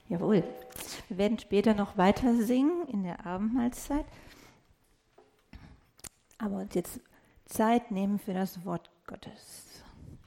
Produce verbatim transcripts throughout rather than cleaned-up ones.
Jawohl. Wir werden später noch weiter singen in der Abendmahlzeit. Aber uns jetzt Zeit nehmen für das Wort Gottes.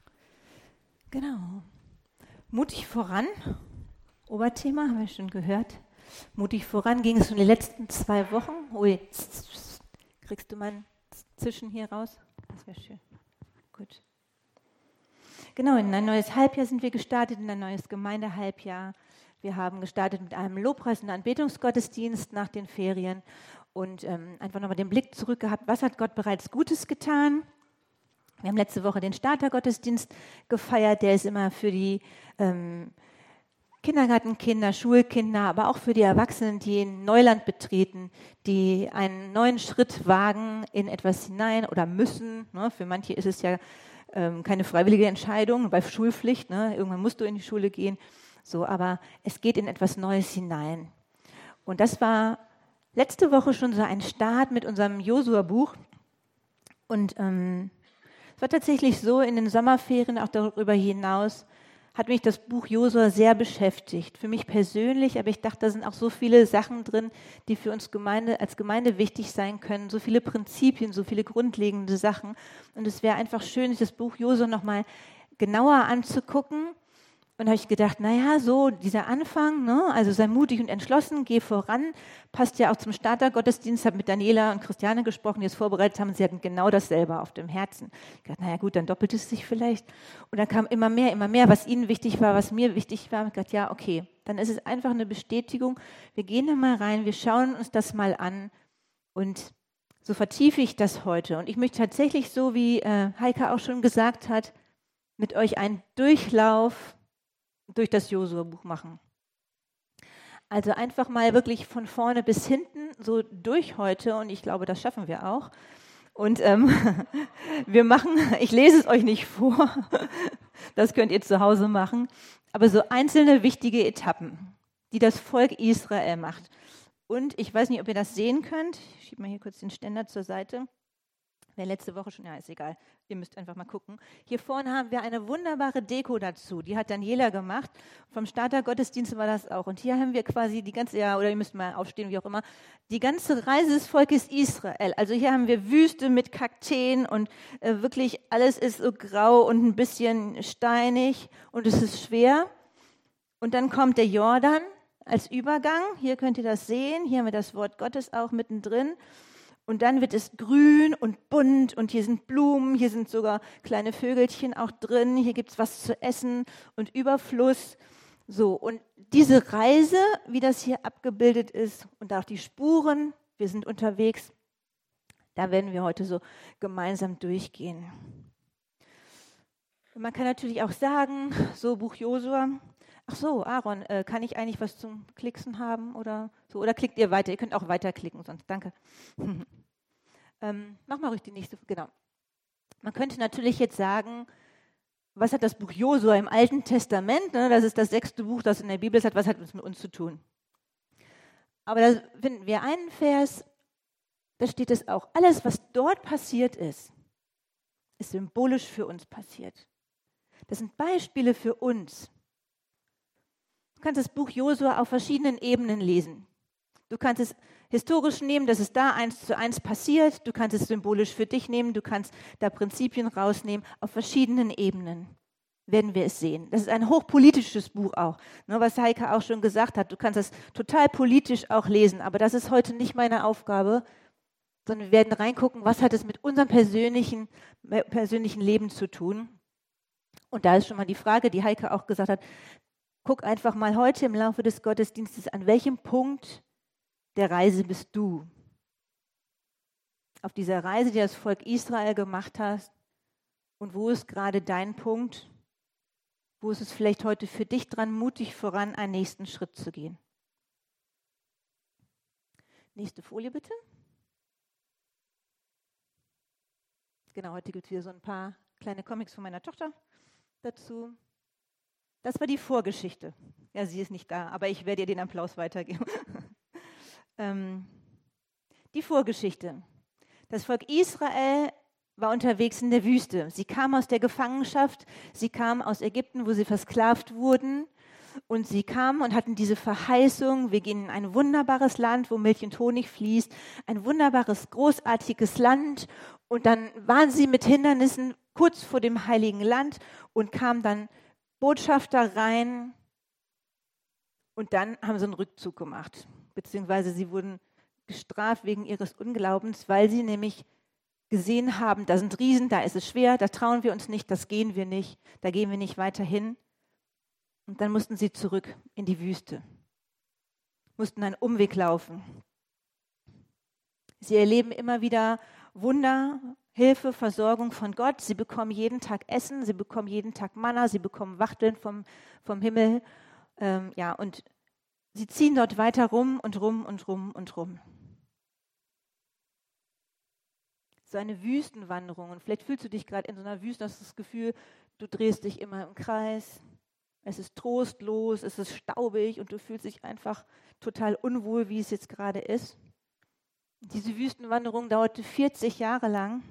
Genau. Mutig voran. Oberthema haben wir schon gehört. Mutig voran ging es schon die letzten zwei Wochen. Ui, kriegst du mal ein Zischen hier raus? Das wäre schön. Gut. Genau, in ein neues Halbjahr sind wir gestartet, in ein neues Gemeindehalbjahr. Wir haben gestartet mit einem Lobpreis- und Anbetungsgottesdienst nach den Ferien und ähm, einfach nochmal den Blick zurück gehabt, was hat Gott bereits Gutes getan. Wir haben letzte Woche den Startergottesdienst gefeiert, der ist immer für die ähm, Kindergartenkinder, Schulkinder, aber auch für die Erwachsenen, die ein Neuland betreten, die einen neuen Schritt wagen in etwas hinein oder müssen. Ne? Für manche ist es ja ähm, keine freiwillige Entscheidung bei Schulpflicht. Ne? Irgendwann musst du in die Schule gehen. So, aber es geht in etwas Neues hinein. Und das war letzte Woche schon so ein Start mit unserem Josua-Buch. Und ähm, es war tatsächlich so, in den Sommerferien, auch darüber hinaus, hat mich das Buch Josua sehr beschäftigt. Für mich persönlich, aber ich dachte, da sind auch so viele Sachen drin, die für uns Gemeinde, als Gemeinde wichtig sein können. So viele Prinzipien, so viele grundlegende Sachen. Und es wäre einfach schön, sich das Buch Josua nochmal genauer anzugucken. Und da habe ich gedacht, naja, so dieser Anfang, ne? Also sei mutig und entschlossen, geh voran, passt ja auch zum Startergottesdienst. Ich habe mit Daniela und Christiane gesprochen, die es vorbereitet haben, sie hatten genau dasselbe auf dem Herzen. Ich dachte, naja gut, dann doppelt es sich vielleicht. Und dann kam immer mehr, immer mehr, was ihnen wichtig war, was mir wichtig war. Ich dachte, ja, okay, dann ist es einfach eine Bestätigung. Wir gehen da mal rein, wir schauen uns das mal an und so vertiefe ich das heute. Und ich möchte tatsächlich, so wie äh, Heike auch schon gesagt hat, mit euch einen Durchlauf durch das Josua-Buch machen. Also einfach mal wirklich von vorne bis hinten so durch heute und ich glaube, das schaffen wir auch. Und ähm, wir machen, ich lese es euch nicht vor, das könnt ihr zu Hause machen, aber so einzelne wichtige Etappen, die das Volk Israel macht. Und ich weiß nicht, ob ihr das sehen könnt, ich schiebe mal hier kurz den Ständer zur Seite. Wer letzte Woche schon, ja, ist egal, ihr müsst einfach mal gucken. Hier vorne haben wir eine wunderbare Deko dazu, die hat Daniela gemacht. Vom Startergottesdienst war das auch. Und hier haben wir quasi die ganze, ja, oder ihr müsst mal aufstehen, wie auch immer, die ganze Reise des Volkes Israel. Also hier haben wir Wüste mit Kakteen und äh, wirklich alles ist so grau und ein bisschen steinig und es ist schwer. Und dann kommt der Jordan als Übergang. Hier könnt ihr das sehen, hier haben wir das Wort Gottes auch mittendrin. Und dann wird es grün und bunt und hier sind Blumen, hier sind sogar kleine Vögelchen auch drin, hier gibt es was zu essen und Überfluss. So, und diese Reise, wie das hier abgebildet ist und auch die Spuren, wir sind unterwegs, da werden wir heute so gemeinsam durchgehen. Und man kann natürlich auch sagen, so Buch Josua, ach so, Aaron, äh, kann ich eigentlich was zum Klicksen haben oder so? Oder klickt ihr weiter? Ihr könnt auch weiterklicken, sonst danke. ähm, mach mal ruhig die nächste, genau. Man könnte natürlich jetzt sagen, was hat das Buch Josua im Alten Testament, ne, das ist das sechste Buch, das in der Bibel ist, was hat es mit uns zu tun? Aber da finden wir einen Vers, da steht es auch, alles, was dort passiert ist, ist symbolisch für uns passiert. Das sind Beispiele für uns. Du kannst das Buch Josua auf verschiedenen Ebenen lesen. Du kannst es historisch nehmen, dass es da eins zu eins passiert. Du kannst es symbolisch für dich nehmen. Du kannst da Prinzipien rausnehmen. Auf verschiedenen Ebenen werden wir es sehen. Das ist ein hochpolitisches Buch auch, ne, was Heike auch schon gesagt hat. Du kannst es total politisch auch lesen, aber das ist heute nicht meine Aufgabe, sondern wir werden reingucken, was hat es mit unserem persönlichen, persönlichen Leben zu tun. Und da ist schon mal die Frage, die Heike auch gesagt hat, guck einfach mal heute im Laufe des Gottesdienstes, an welchem Punkt der Reise bist du? Auf dieser Reise, die das Volk Israel gemacht hat, und wo ist gerade dein Punkt? Wo ist es vielleicht heute für dich dran, mutig voran, einen nächsten Schritt zu gehen? Nächste Folie bitte. Genau, heute gibt es hier so ein paar kleine Comics von meiner Tochter dazu. Das war die Vorgeschichte. Ja, sie ist nicht da, aber ich werde ihr den Applaus weitergeben. ähm, die Vorgeschichte. Das Volk Israel war unterwegs in der Wüste. Sie kam aus der Gefangenschaft, sie kam aus Ägypten, wo sie versklavt wurden. Und sie kamen und hatten diese Verheißung, wir gehen in ein wunderbares Land, wo Milch und Honig fließt, ein wunderbares, großartiges Land. Und dann waren sie mit Hindernissen kurz vor dem heiligen Land und kamen dann Botschafter rein. Und dann haben sie einen Rückzug gemacht, beziehungsweise sie wurden gestraft wegen ihres Unglaubens, weil sie nämlich gesehen haben, da sind Riesen, da ist es schwer, da trauen wir uns nicht, das gehen wir nicht, da gehen wir nicht weiter hin. Und dann mussten sie zurück in die Wüste, mussten einen Umweg laufen. Sie erleben immer wieder Wunder, Hilfe, Versorgung von Gott. Sie bekommen jeden Tag Essen, sie bekommen jeden Tag Manna, sie bekommen Wachteln vom, vom Himmel. Ähm, ja, und sie ziehen dort weiter rum und rum und rum und rum. So eine Wüstenwanderung. Und vielleicht fühlst du dich gerade in so einer Wüste, hast das Gefühl, du drehst dich immer im Kreis. Es ist trostlos, es ist staubig und du fühlst dich einfach total unwohl, wie es jetzt gerade ist. Diese Wüstenwanderung dauerte vierzig Jahre lang.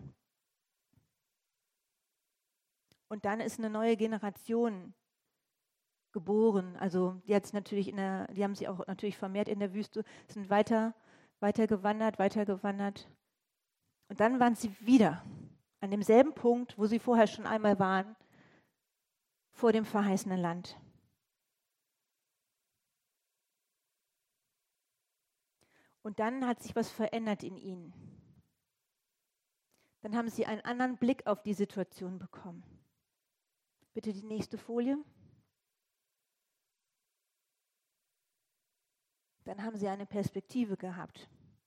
Und dann ist eine neue Generation geboren. Also die hat natürlich in der, die haben sich auch natürlich vermehrt in der Wüste, sind weiter, weiter gewandert, weiter gewandert. Und dann waren sie wieder an demselben Punkt, wo sie vorher schon einmal waren, vor dem verheißenen Land. Und dann hat sich was verändert in ihnen. Dann haben sie einen anderen Blick auf die Situation bekommen. Bitte die nächste Folie. Dann haben sie eine Perspektive gehabt.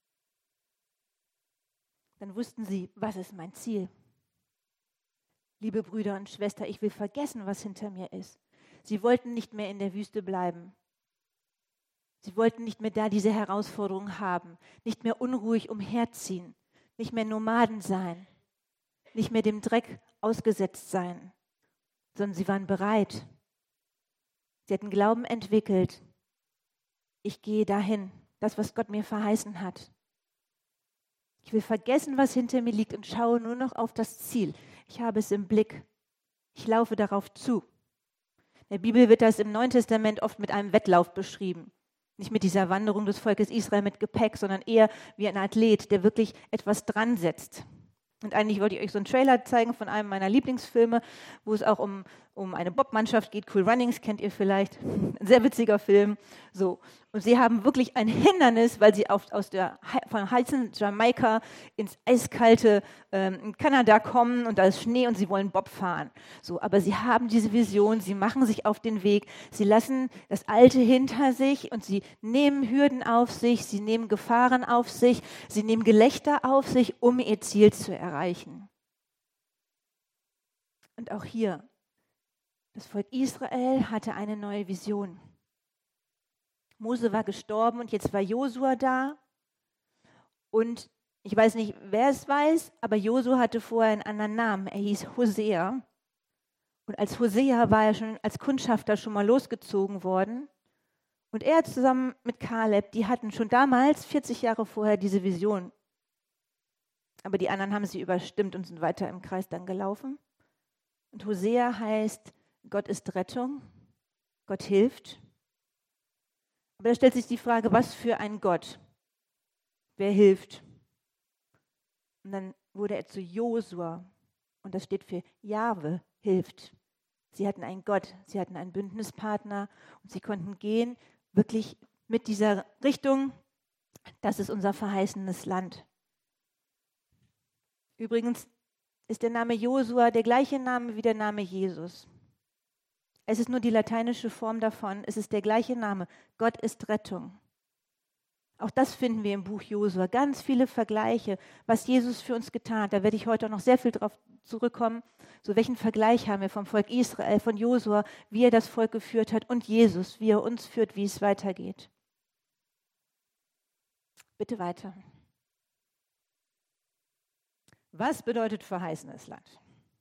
Dann wussten sie, was ist mein Ziel? Liebe Brüder und Schwestern, ich will vergessen, was hinter mir ist. Sie wollten nicht mehr in der Wüste bleiben. Sie wollten nicht mehr da diese Herausforderung haben, nicht mehr unruhig umherziehen, nicht mehr Nomaden sein, nicht mehr dem Dreck ausgesetzt sein, sondern sie waren bereit. Sie hatten Glauben entwickelt. Ich gehe dahin, das, was Gott mir verheißen hat. Ich will vergessen, was hinter mir liegt und schaue nur noch auf das Ziel. Ich habe es im Blick. Ich laufe darauf zu. In der Bibel wird das im Neuen Testament oft mit einem Wettlauf beschrieben. Nicht mit dieser Wanderung des Volkes Israel mit Gepäck, sondern eher wie ein Athlet, der wirklich etwas dran setzt. Und eigentlich wollte ich euch so einen Trailer zeigen von einem meiner Lieblingsfilme, wo es auch um, um eine Bobmannschaft geht. Cool Runnings kennt ihr vielleicht. Ein sehr witziger Film. So. Und sie haben wirklich ein Hindernis, weil sie auf, aus der, von heißen Jamaika ins eiskalte ähm, Kanada kommen und da ist Schnee und sie wollen Bob fahren. So, aber sie haben diese Vision, sie machen sich auf den Weg, sie lassen das Alte hinter sich und sie nehmen Hürden auf sich, sie nehmen Gefahren auf sich, sie nehmen Gelächter auf sich, um ihr Ziel zu erreichen. Und auch hier, das Volk Israel hatte eine neue Vision. Mose war gestorben und jetzt war Josua da. Und ich weiß nicht, wer es weiß, aber Josua hatte vorher einen anderen Namen. Er hieß Hosea. Und als Hosea war er schon als Kundschafter schon mal losgezogen worden. Und er zusammen mit Kaleb, die hatten schon damals, vierzig Jahre vorher, diese Vision. Aber die anderen haben sie überstimmt und sind weiter im Kreis dann gelaufen. Und Hosea heißt, Gott ist Rettung, Gott hilft. Aber da stellt sich die Frage, was für ein Gott? Wer hilft? Und dann wurde er zu Josua und das steht für Jahwe hilft. Sie hatten einen Gott, sie hatten einen Bündnispartner und sie konnten gehen wirklich mit dieser Richtung, das ist unser verheißenes Land. Übrigens ist der Name Josua der gleiche Name wie der Name Jesus. Es ist nur die lateinische Form davon. Es ist der gleiche Name. Gott ist Rettung. Auch das finden wir im Buch Josua. Ganz viele Vergleiche, was Jesus für uns getan hat. Da werde ich heute auch noch sehr viel drauf zurückkommen. So, welchen Vergleich haben wir vom Volk Israel, von Josua, wie er das Volk geführt hat und Jesus, wie er uns führt, wie es weitergeht. Bitte weiter. Was bedeutet verheißenes Land?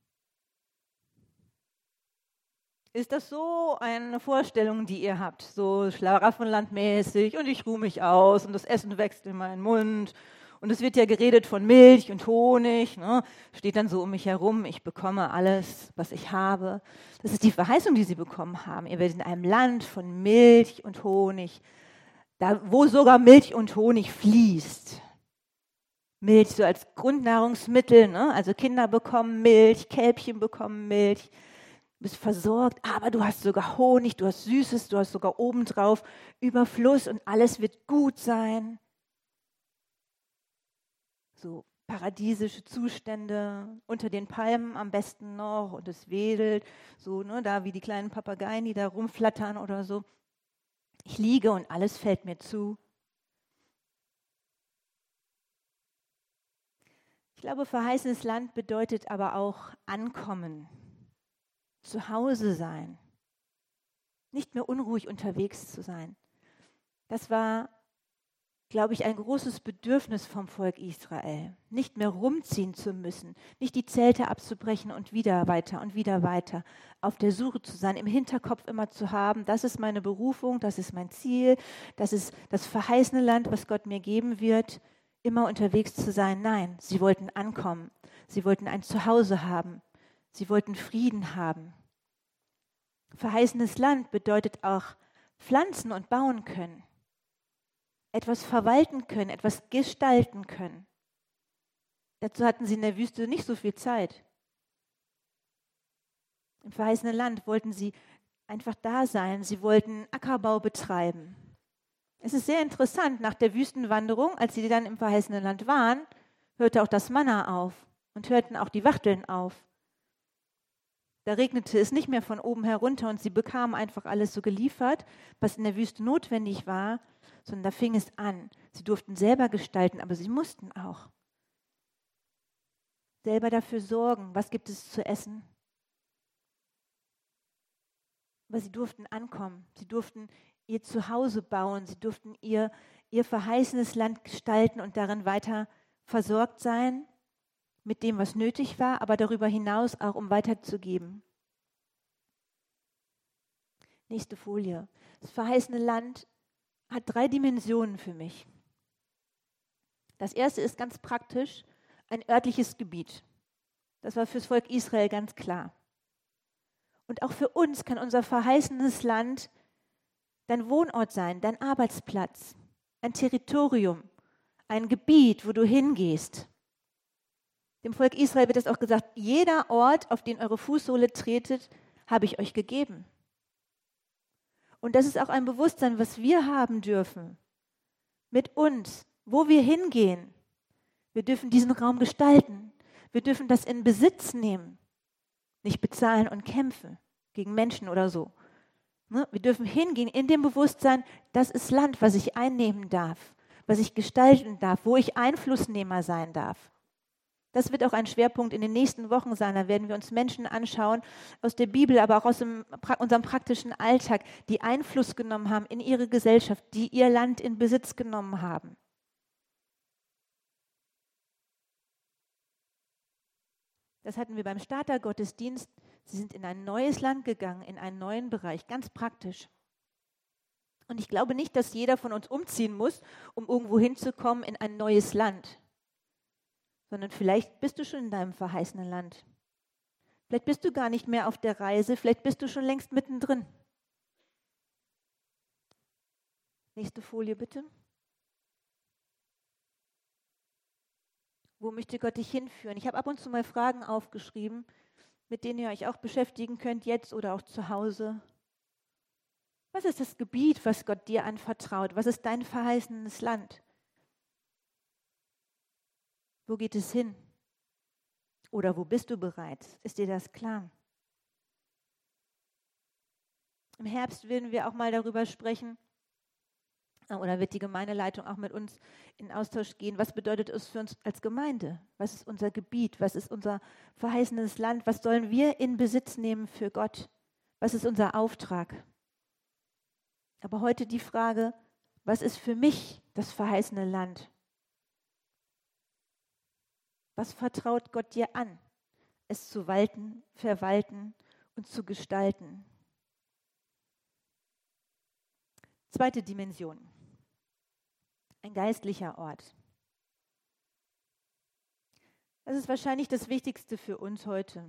Ist das so eine Vorstellung, die ihr habt, so Schlaraffenlandmäßig und ich ruhe mich aus und das Essen wächst in meinen Mund Und es wird ja geredet von Milch und Honig, ne? Steht dann so um mich herum, ich bekomme alles, was ich habe. Das ist die Verheißung, die sie bekommen haben. Ihr werdet in einem Land von Milch und Honig, da wo sogar Milch und Honig fließt. Milch so als Grundnahrungsmittel, ne? Also Kinder bekommen Milch, Kälbchen bekommen Milch. Du bist versorgt, aber du hast sogar Honig, du hast Süßes, du hast sogar obendrauf Überfluss und alles wird gut sein. So paradiesische Zustände, unter den Palmen am besten noch und es wedelt, so ne, da wie die kleinen Papageien, die da rumflattern oder so. Ich liege und alles fällt mir zu. Ich glaube, verheißenes Land bedeutet aber auch Ankommen. Zu Hause sein, nicht mehr unruhig unterwegs zu sein. Das war, glaube ich, ein großes Bedürfnis vom Volk Israel, nicht mehr rumziehen zu müssen, nicht die Zelte abzubrechen und wieder weiter und wieder weiter auf der Suche zu sein, im Hinterkopf immer zu haben, das ist meine Berufung, das ist mein Ziel, das ist das verheißene Land, was Gott mir geben wird, immer unterwegs zu sein. Nein, sie wollten ankommen, sie wollten ein Zuhause haben. Sie wollten Frieden haben. Verheißenes Land bedeutet auch pflanzen und bauen können, etwas verwalten können, etwas gestalten können. Dazu hatten sie in der Wüste nicht so viel Zeit. Im verheißenen Land wollten sie einfach da sein, sie wollten Ackerbau betreiben. Es ist sehr interessant, nach der Wüstenwanderung, als sie dann im verheißenen Land waren, hörte auch das Manna auf und hörten auch die Wachteln auf. Da regnete es nicht mehr von oben herunter und sie bekamen einfach alles so geliefert, was in der Wüste notwendig war, sondern da fing es an. Sie durften selber gestalten, aber sie mussten auch selber dafür sorgen, was gibt es zu essen. Aber sie durften ankommen, sie durften ihr Zuhause bauen, sie durften ihr, ihr verheißenes Land gestalten und darin weiter versorgt sein. Mit dem, was nötig war, aber darüber hinaus auch, um weiterzugeben. Nächste Folie. Das verheißene Land hat drei Dimensionen für mich. Das erste ist ganz praktisch, ein örtliches Gebiet. Das war fürs Volk Israel ganz klar. Und auch für uns kann unser verheißenes Land dein Wohnort sein, dein Arbeitsplatz, ein Territorium, ein Gebiet, wo du hingehst. Dem Volk Israel wird es auch gesagt, jeder Ort, auf den eure Fußsohle tretet, habe ich euch gegeben. Und das ist auch ein Bewusstsein, was wir haben dürfen. Mit uns, wo wir hingehen. Wir dürfen diesen Raum gestalten. Wir dürfen das in Besitz nehmen. Nicht bezahlen und kämpfen gegen Menschen oder so. Wir dürfen hingehen in dem Bewusstsein, das ist Land, was ich einnehmen darf, was ich gestalten darf, wo ich Einflussnehmer sein darf. Das wird auch ein Schwerpunkt in den nächsten Wochen sein. Da werden wir uns Menschen anschauen aus der Bibel, aber auch aus dem, unserem praktischen Alltag, die Einfluss genommen haben in ihre Gesellschaft, die ihr Land in Besitz genommen haben. Das hatten wir beim Startergottesdienst. Sie sind in ein neues Land gegangen, in einen neuen Bereich, ganz praktisch. Und ich glaube nicht, dass jeder von uns umziehen muss, um irgendwo hinzukommen in ein neues Land. Sondern vielleicht bist du schon in deinem verheißenen Land. Vielleicht bist du gar nicht mehr auf der Reise, vielleicht bist du schon längst mittendrin. Nächste Folie bitte. Wo möchte Gott dich hinführen? Ich habe ab und zu mal Fragen aufgeschrieben, mit denen ihr euch auch beschäftigen könnt, jetzt oder auch zu Hause. Was ist das Gebiet, was Gott dir anvertraut? Was ist dein verheißenes Land? Wo geht es hin? Oder wo bist du bereits? Ist dir das klar? Im Herbst werden wir auch mal darüber sprechen, oder wird die Gemeindeleitung auch mit uns in Austausch gehen, was bedeutet es für uns als Gemeinde? Was ist unser Gebiet? Was ist unser verheißenes Land? Was sollen wir in Besitz nehmen für Gott? Was ist unser Auftrag? Aber heute die Frage, was ist für mich das verheißene Land? Was vertraut Gott dir an, es zu walten, verwalten und zu gestalten? Zweite Dimension, ein geistlicher Ort. Das ist wahrscheinlich das Wichtigste für uns heute.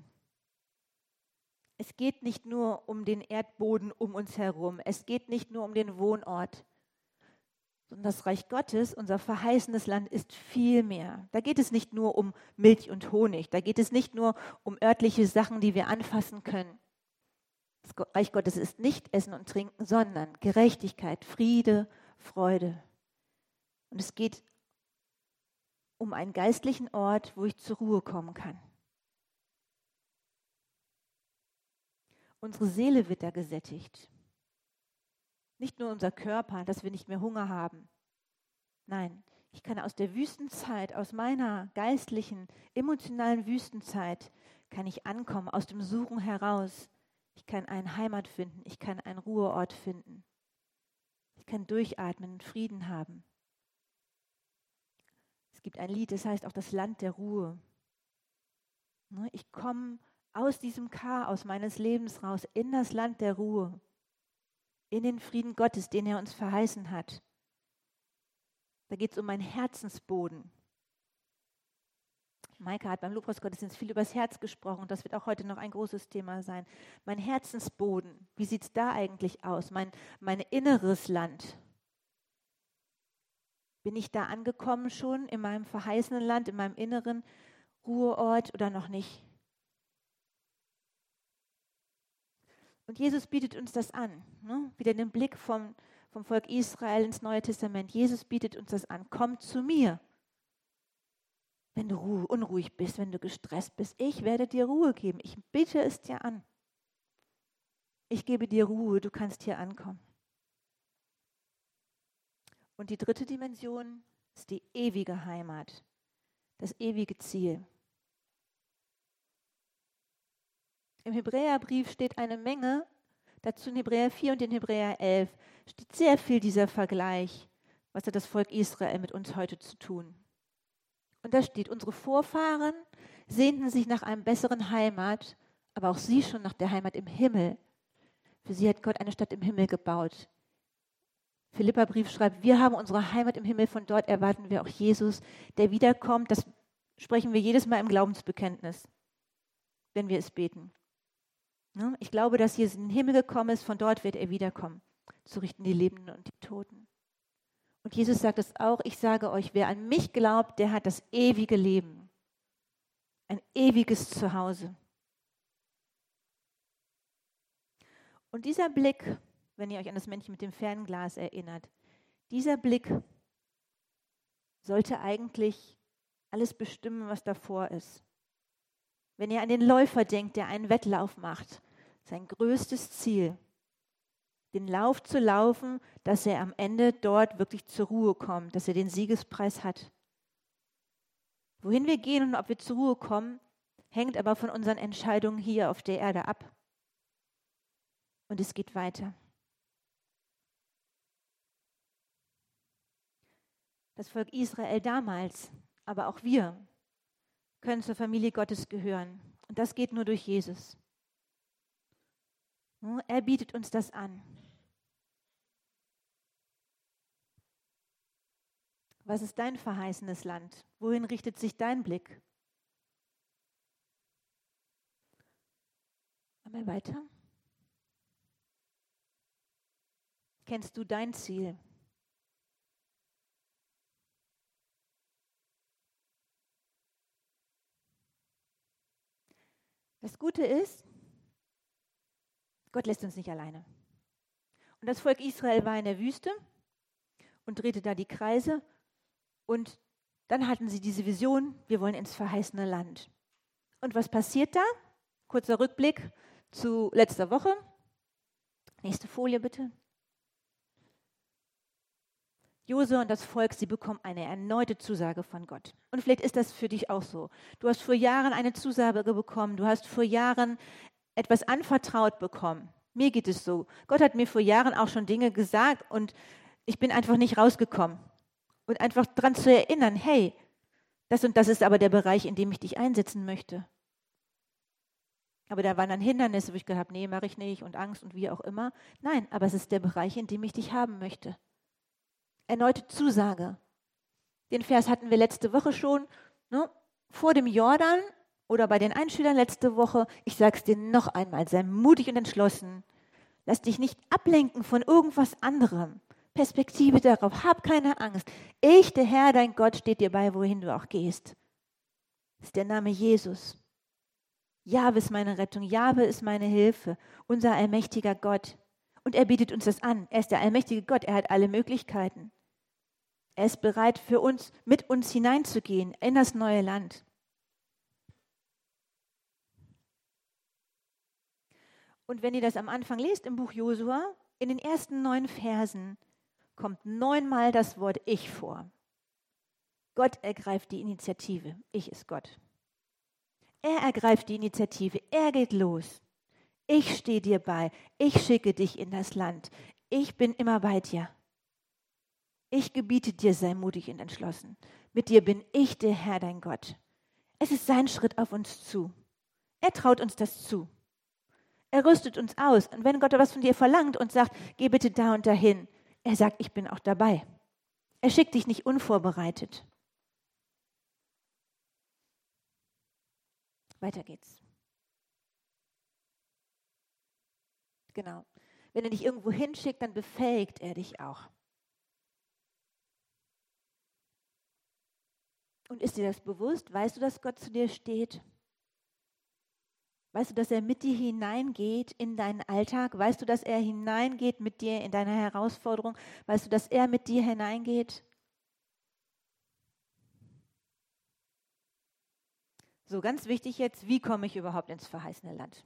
Es geht nicht nur um den Erdboden um uns herum. Es geht nicht nur um den Wohnort. Sondern das Reich Gottes, unser verheißenes Land, ist viel mehr. Da geht es nicht nur um Milch und Honig. Da geht es nicht nur um örtliche Sachen, die wir anfassen können. Das Reich Gottes ist nicht Essen und Trinken, sondern Gerechtigkeit, Friede, Freude. Und es geht um einen geistlichen Ort, wo ich zur Ruhe kommen kann. Unsere Seele wird da gesättigt. Nicht nur unser Körper, dass wir nicht mehr Hunger haben. Nein, ich kann aus der Wüstenzeit, aus meiner geistlichen, emotionalen Wüstenzeit, kann ich ankommen, aus dem Suchen heraus. Ich kann eine Heimat finden, ich kann einen Ruheort finden. Ich kann durchatmen und Frieden haben. Es gibt ein Lied, das heißt auch das Land der Ruhe. Ich komme aus diesem Chaos meines Lebens raus, in das Land der Ruhe, in den Frieden Gottes, den er uns verheißen hat. Da geht es um meinen Herzensboden. Maike hat beim Lobpreisgottesdienst viel über das Herz gesprochen und das wird auch heute noch ein großes Thema sein. Mein Herzensboden, wie sieht es da eigentlich aus? Mein, mein inneres Land. Bin ich da angekommen schon in meinem verheißenen Land, in meinem inneren Ruheort oder noch nicht? Und Jesus bietet uns das an. Ne? Wieder den Blick vom, vom Volk Israel ins Neue Testament. Jesus bietet uns das an. Komm zu mir, wenn du ruh- unruhig bist, wenn du gestresst bist. Ich werde dir Ruhe geben. Ich biete es dir an. Ich gebe dir Ruhe, du kannst hier ankommen. Und die dritte Dimension ist die ewige Heimat, das ewige Ziel. Im Hebräerbrief steht eine Menge, dazu in Hebräer vier und in Hebräer elf steht sehr viel dieser Vergleich, was hat das Volk Israel mit uns heute zu tun. Und da steht, unsere Vorfahren sehnten sich nach einem besseren Heimat, aber auch sie schon nach der Heimat im Himmel. Für sie hat Gott eine Stadt im Himmel gebaut. Philipperbrief schreibt, wir haben unsere Heimat im Himmel, von dort erwarten wir auch Jesus, der wiederkommt. Das sprechen wir jedes Mal im Glaubensbekenntnis, wenn wir es beten. Ich glaube, dass Jesus in den Himmel gekommen ist, von dort wird er wiederkommen, zu richten die Lebenden und die Toten. Und Jesus sagt es auch, ich sage euch, wer an mich glaubt, der hat das ewige Leben, ein ewiges Zuhause. Und dieser Blick, wenn ihr euch an das Männchen mit dem Fernglas erinnert, dieser Blick sollte eigentlich alles bestimmen, was davor ist. Wenn ihr an den Läufer denkt, der einen Wettlauf macht, sein größtes Ziel, den Lauf zu laufen, dass er am Ende dort wirklich zur Ruhe kommt, dass er den Siegespreis hat. Wohin wir gehen und ob wir zur Ruhe kommen, hängt aber von unseren Entscheidungen hier auf der Erde ab. Und es geht weiter. Das Volk Israel damals, aber auch wir, können zur Familie Gottes gehören. Und das geht nur durch Jesus. Er bietet uns das an. Was ist dein verheißenes Land? Wohin richtet sich dein Blick? Einmal weiter. Kennst du dein Ziel? Das Gute ist, Gott lässt uns nicht alleine. Und das Volk Israel war in der Wüste und drehte da die Kreise. Und dann hatten sie diese Vision, wir wollen ins verheißene Land. Und was passiert da? Kurzer Rückblick zu letzter Woche. Nächste Folie bitte. Josua und das Volk, sie bekommen eine erneute Zusage von Gott. Und vielleicht ist das für dich auch so. Du hast vor Jahren eine Zusage bekommen, du hast vor Jahren etwas anvertraut bekommen. Mir geht es so. Gott hat mir vor Jahren auch schon Dinge gesagt und ich bin einfach nicht rausgekommen. Und einfach daran zu erinnern, hey, das und das ist aber der Bereich, in dem ich dich einsetzen möchte. Aber da waren dann Hindernisse, wo ich gedacht habe, nee, mache ich nicht und Angst und wie auch immer. Nein, aber es ist der Bereich, in dem ich dich haben möchte. Erneute Zusage. Den Vers hatten wir letzte Woche schon. Ne? vor dem Jordan oder bei den Einschülern letzte Woche, ich sage es dir noch einmal, sei mutig und entschlossen. Lass dich nicht ablenken von irgendwas anderem. Perspektive darauf, hab keine Angst. Ich, der Herr, dein Gott, steht dir bei, wohin du auch gehst. Das ist der Name Jesus. Jahwe ist meine Rettung, Jahwe ist meine Hilfe, unser allmächtiger Gott. Und er bietet uns das an. Er ist der allmächtige Gott, er hat alle Möglichkeiten. Er ist bereit, für uns, mit uns hineinzugehen in das neue Land. Und wenn ihr das am Anfang lest im Buch Josua, in den ersten neun Versen kommt neunmal das Wort Ich vor. Gott ergreift die Initiative. Ich ist Gott. Er ergreift die Initiative. Er geht los. Ich stehe dir bei. Ich schicke dich in das Land. Ich bin immer bei dir. Ich gebiete dir, sei mutig und entschlossen. Mit dir bin ich der Herr, dein Gott. Es ist sein Schritt auf uns zu. Er traut uns das zu. Er rüstet uns aus. Und wenn Gott was von dir verlangt und sagt, geh bitte da und dahin, er sagt, ich bin auch dabei. Er schickt dich nicht unvorbereitet. Weiter geht's. Genau. Wenn er dich irgendwo hinschickt, dann befähigt er dich auch. Und ist dir das bewusst? Weißt du, dass Gott zu dir steht? Weißt du, dass er mit dir hineingeht in deinen Alltag? Weißt du, dass er hineingeht mit dir in deine Herausforderung? Weißt du, dass er mit dir hineingeht? So, ganz wichtig jetzt, wie komme ich überhaupt ins verheißene Land?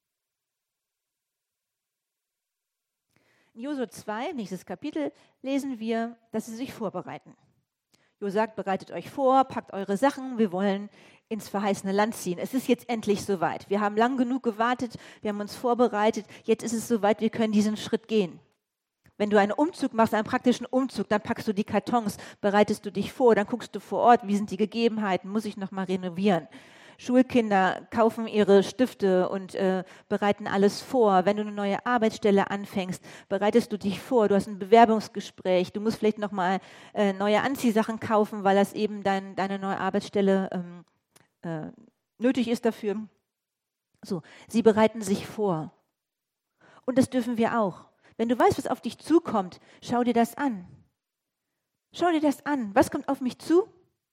In Josua zwei, nächstes Kapitel, lesen wir, dass sie sich vorbereiten. Jo sagt, bereitet euch vor, packt eure Sachen, wir wollen ins verheißene Land ziehen. Es ist jetzt endlich soweit. Wir haben lang genug gewartet, wir haben uns vorbereitet, jetzt ist es soweit, wir können diesen Schritt gehen. Wenn du einen Umzug machst, einen praktischen Umzug, dann packst du die Kartons, bereitest du dich vor, dann guckst du vor Ort, wie sind die Gegebenheiten, muss ich nochmal renovieren. Schulkinder kaufen ihre Stifte und äh, bereiten alles vor. Wenn du eine neue Arbeitsstelle anfängst, bereitest du dich vor. Du hast ein Bewerbungsgespräch. Du musst vielleicht nochmal äh, neue Anziehsachen kaufen, weil das eben dein, deine neue Arbeitsstelle ähm, äh, nötig ist dafür. So, sie bereiten sich vor. Und das dürfen wir auch. Wenn du weißt, was auf dich zukommt, schau dir das an. Schau dir das an. Was kommt auf mich zu?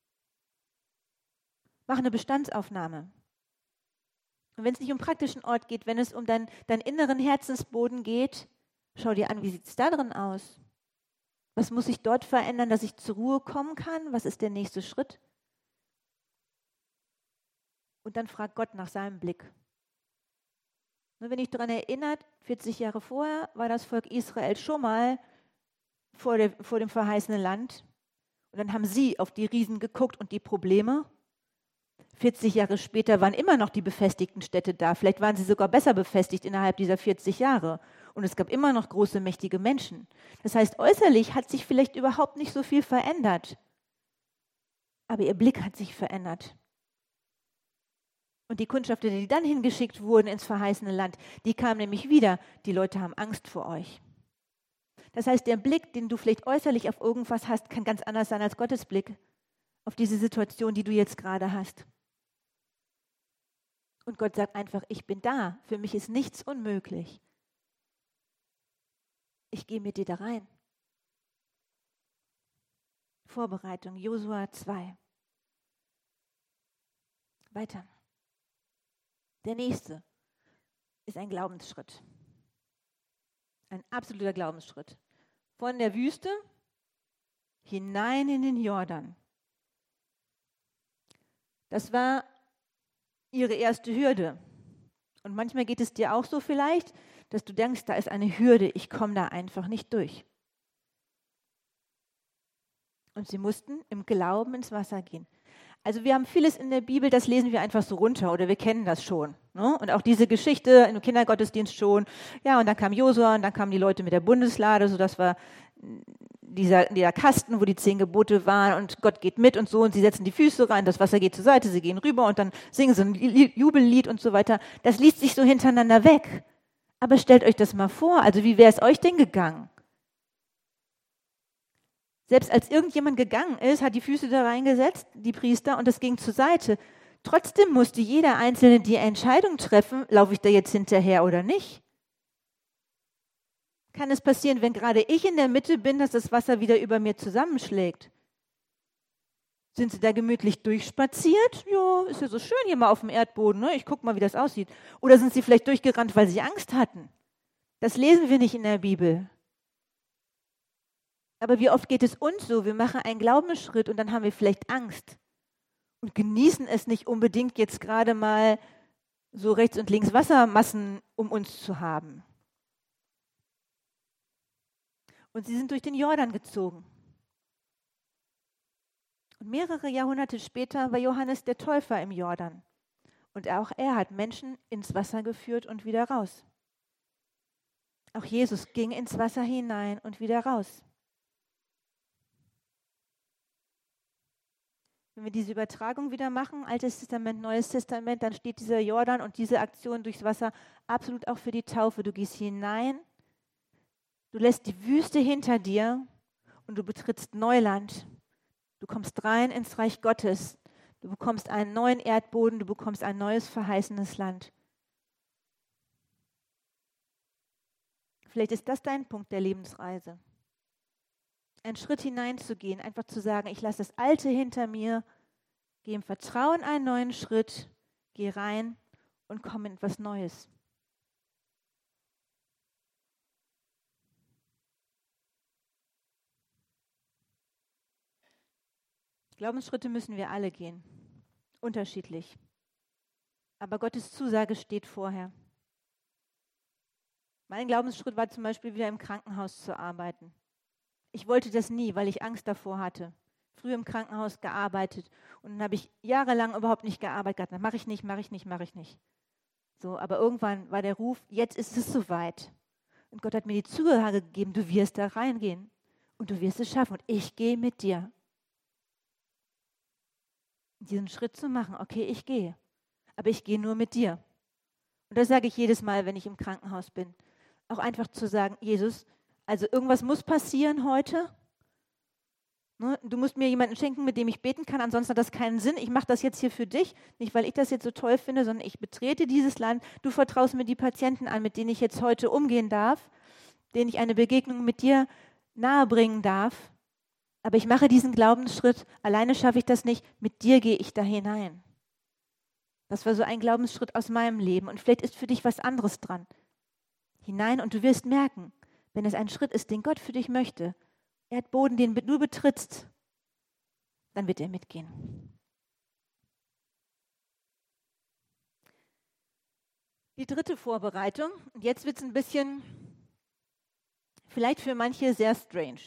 Mach eine Bestandsaufnahme. Und wenn es nicht um praktischen Ort geht, wenn es um dein, deinen inneren Herzensboden geht, schau dir an, wie sieht es da drin aus? Was muss ich dort verändern, dass ich zur Ruhe kommen kann? Was ist der nächste Schritt? Und dann frag Gott nach seinem Blick. Und wenn ich daran erinnert, vierzig Jahre vorher war das Volk Israel schon mal vor, der, vor dem verheißenen Land. Und dann haben sie auf die Riesen geguckt und die Probleme. vierzig Jahre später waren immer noch die befestigten Städte da. Vielleicht waren sie sogar besser befestigt innerhalb dieser vierzig Jahre. Und es gab immer noch große, mächtige Menschen. Das heißt, äußerlich hat sich vielleicht überhaupt nicht so viel verändert. Aber ihr Blick hat sich verändert. Und die Kundschafter, die dann hingeschickt wurden ins verheißene Land, die kamen nämlich wieder. Die Leute haben Angst vor euch. Das heißt, der Blick, den du vielleicht äußerlich auf irgendwas hast, kann ganz anders sein als Gottes Blick auf diese Situation, die du jetzt gerade hast. Und Gott sagt einfach, ich bin da. Für mich ist nichts unmöglich. Ich gehe mit dir da rein. Vorbereitung, Josua zwei. Weiter. Der nächste ist ein Glaubensschritt. Ein absoluter Glaubensschritt. Von der Wüste hinein in den Jordan. Das war ihre erste Hürde. Und manchmal geht es dir auch so vielleicht, dass du denkst, da ist eine Hürde, ich komme da einfach nicht durch. Und sie mussten im Glauben ins Wasser gehen. Also wir haben vieles in der Bibel, das lesen wir einfach so runter oder wir kennen das schon. Ne? Und auch diese Geschichte im Kindergottesdienst schon. Ja, und dann kam Josua und dann kamen die Leute mit der Bundeslade, so das war dieser, dieser Kasten, wo die zehn Gebote waren und Gott geht mit und so und sie setzen die Füße rein, das Wasser geht zur Seite, sie gehen rüber und dann singen sie ein Jubellied und so weiter. Das liest sich so hintereinander weg. Aber stellt euch das mal vor, also wie wäre es euch denn gegangen? Selbst als irgendjemand gegangen ist, hat die Füße da reingesetzt, die Priester, und das ging zur Seite. Trotzdem musste jeder Einzelne die Entscheidung treffen, laufe ich da jetzt hinterher oder nicht. Kann es passieren, wenn gerade ich in der Mitte bin, dass das Wasser wieder über mir zusammenschlägt? Sind sie da gemütlich durchspaziert? Ja, ist ja so schön hier mal auf dem Erdboden, ne? Ich gucke mal, wie das aussieht. Oder sind sie vielleicht durchgerannt, weil sie Angst hatten? Das lesen wir nicht in der Bibel. Aber wie oft geht es uns so? Wir machen einen Glaubensschritt und dann haben wir vielleicht Angst und genießen es nicht unbedingt, jetzt gerade mal so rechts und links Wassermassen um uns zu haben. Und sie sind durch den Jordan gezogen. Und mehrere Jahrhunderte später war Johannes der Täufer im Jordan. Und auch er hat Menschen ins Wasser geführt und wieder raus. Auch Jesus ging ins Wasser hinein und wieder raus. Wenn wir diese Übertragung wieder machen, Altes Testament, Neues Testament, dann steht dieser Jordan und diese Aktion durchs Wasser absolut auch für die Taufe. Du gehst hinein, du lässt die Wüste hinter dir und du betrittst Neuland. Du kommst rein ins Reich Gottes. Du bekommst einen neuen Erdboden, du bekommst ein neues verheißenes Land. Vielleicht ist das dein Punkt der Lebensreise. Einen Schritt hineinzugehen, einfach zu sagen, ich lasse das Alte hinter mir, gehe im Vertrauen einen neuen Schritt, gehe rein und komme in etwas Neues. Glaubensschritte müssen wir alle gehen, unterschiedlich. Aber Gottes Zusage steht vorher. Mein Glaubensschritt war zum Beispiel, wieder im Krankenhaus zu arbeiten. Ich wollte das nie, weil ich Angst davor hatte. Früh im Krankenhaus gearbeitet und dann habe ich jahrelang überhaupt nicht gearbeitet gehabt. Dann mache ich nicht, mache ich nicht, mache ich nicht. So, aber irgendwann war der Ruf, jetzt ist es soweit. Und Gott hat mir die Zusage gegeben, du wirst da reingehen und du wirst es schaffen und ich gehe mit dir. Diesen Schritt zu machen, okay, ich gehe, aber ich gehe nur mit dir. Und das sage ich jedes Mal, wenn ich im Krankenhaus bin. Auch einfach zu sagen, Jesus, also irgendwas muss passieren heute. Du musst mir jemanden schenken, mit dem ich beten kann, ansonsten hat das keinen Sinn. Ich mache das jetzt hier für dich, nicht weil ich das jetzt so toll finde, sondern ich betrete dieses Land. Du vertraust mir die Patienten an, mit denen ich jetzt heute umgehen darf, denen ich eine Begegnung mit dir nahebringen darf. Aber ich mache diesen Glaubensschritt, alleine schaffe ich das nicht, mit dir gehe ich da hinein. Das war so ein Glaubensschritt aus meinem Leben und vielleicht ist für dich was anderes dran. Hinein und du wirst merken, wenn es ein Schritt ist, den Gott für dich möchte, Erdboden, den du betrittst, dann wird er mitgehen. Die dritte Vorbereitung, und jetzt wird es ein bisschen, vielleicht für manche sehr strange.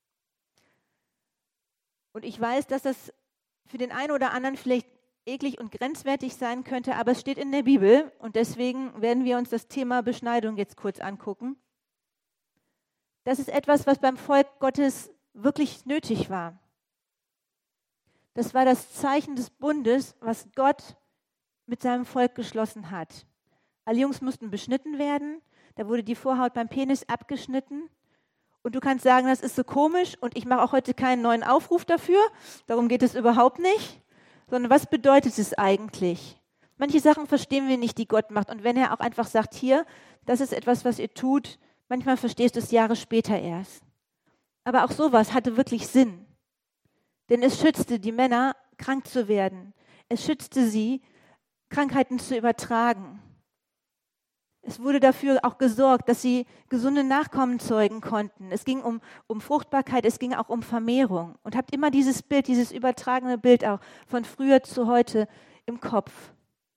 Und ich weiß, dass das für den einen oder anderen vielleicht eklig und grenzwertig sein könnte, aber es steht in der Bibel und deswegen werden wir uns das Thema Beschneidung jetzt kurz angucken. Das ist etwas, was beim Volk Gottes wirklich nötig war. Das war das Zeichen des Bundes, was Gott mit seinem Volk geschlossen hat. Alle Jungs mussten beschnitten werden, da wurde die Vorhaut beim Penis abgeschnitten. Und du kannst sagen, das ist so komisch und ich mache auch heute keinen neuen Aufruf dafür, darum geht es überhaupt nicht, sondern was bedeutet es eigentlich? Manche Sachen verstehen wir nicht, die Gott macht. Und wenn er auch einfach sagt, hier, das ist etwas, was ihr tut, manchmal verstehst du es Jahre später erst. Aber auch sowas hatte wirklich Sinn. Denn es schützte die Männer, krank zu werden. Es schützte sie, Krankheiten zu übertragen. Es wurde dafür auch gesorgt, dass sie gesunde Nachkommen zeugen konnten. Es ging um, um Fruchtbarkeit, es ging auch um Vermehrung. Und habt immer dieses Bild, dieses übertragene Bild auch von früher zu heute im Kopf.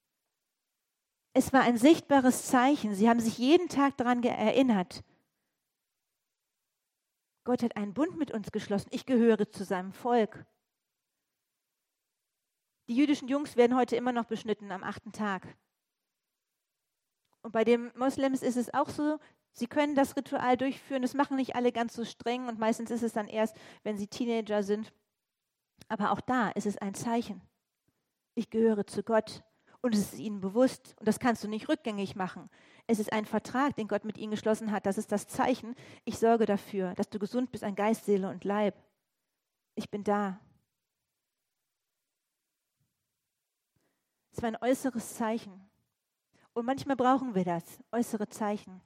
Es war ein sichtbares Zeichen. Sie haben sich jeden Tag daran erinnert. Gott hat einen Bund mit uns geschlossen. Ich gehöre zu seinem Volk. Die jüdischen Jungs werden heute immer noch beschnitten am achten Tag. Und bei den Moslems ist es auch so, sie können das Ritual durchführen. Das machen nicht alle ganz so streng und meistens ist es dann erst, wenn sie Teenager sind. Aber auch da ist es ein Zeichen. Ich gehöre zu Gott und es ist ihnen bewusst und das kannst du nicht rückgängig machen. Es ist ein Vertrag, den Gott mit ihnen geschlossen hat. Das ist das Zeichen. Ich sorge dafür, dass du gesund bist an Geist, Seele und Leib. Ich bin da. Es war ein äußeres Zeichen. Und manchmal brauchen wir das, äußere Zeichen.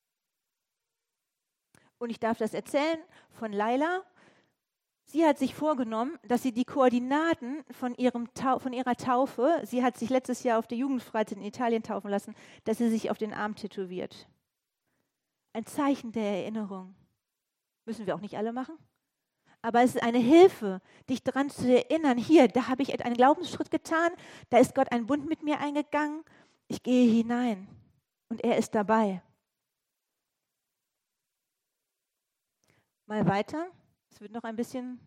Und ich darf das erzählen von Laila. Sie hat sich vorgenommen, dass sie die Koordinaten von, ihrem Tau- von ihrer Taufe, sie hat sich letztes Jahr auf der Jugendfreizeit in Italien taufen lassen, dass sie sich auf den Arm tätowiert. Ein Zeichen der Erinnerung. Müssen wir auch nicht alle machen. Aber es ist eine Hilfe, dich daran zu erinnern, hier, da habe ich einen Glaubensschritt getan, da ist Gott einen Bund mit mir eingegangen, ich gehe hinein und er ist dabei. Mal weiter, es wird noch ein bisschen.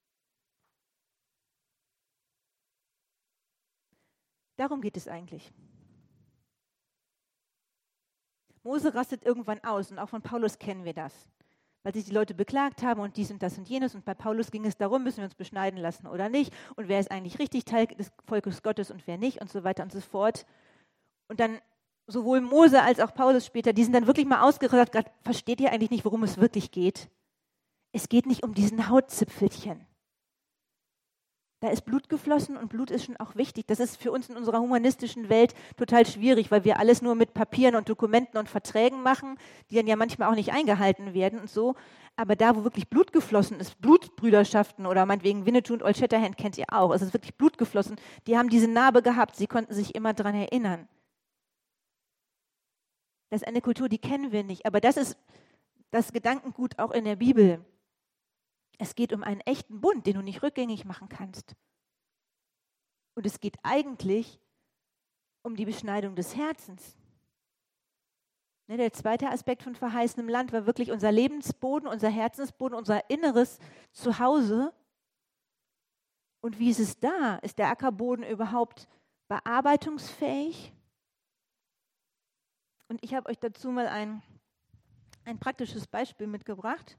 Darum geht es eigentlich. Mose rastet irgendwann aus und auch von Paulus kennen wir das. Weil sich die Leute beklagt haben und dies und das und jenes. Und bei Paulus ging es darum, müssen wir uns beschneiden lassen oder nicht. Und wer ist eigentlich richtig Teil des Volkes Gottes und wer nicht und so weiter und so fort. Und dann sowohl Mose als auch Paulus später, die sind dann wirklich mal ausgerastet, versteht ihr eigentlich nicht, worum es wirklich geht? Es geht nicht um diesen Hautzipfelchen. Da ist Blut geflossen und Blut ist schon auch wichtig. Das ist für uns in unserer humanistischen Welt total schwierig, weil wir alles nur mit Papieren und Dokumenten und Verträgen machen, die dann ja manchmal auch nicht eingehalten werden und so. Aber da, wo wirklich Blut geflossen ist, Blutbrüderschaften oder meinetwegen Winnetou und Old Shatterhand kennt ihr auch, es ist wirklich Blut geflossen, die haben diese Narbe gehabt, sie konnten sich immer daran erinnern. Das ist eine Kultur, die kennen wir nicht, aber das ist das Gedankengut auch in der Bibel. Es geht um einen echten Bund, den du nicht rückgängig machen kannst. Und es geht eigentlich um die Beschneidung des Herzens. Ne, der zweite Aspekt von verheißenem Land war wirklich unser Lebensboden, unser Herzensboden, unser inneres Zuhause. Und wie ist es da? Ist der Ackerboden überhaupt bearbeitungsfähig? Und ich habe euch dazu mal ein, ein praktisches Beispiel mitgebracht.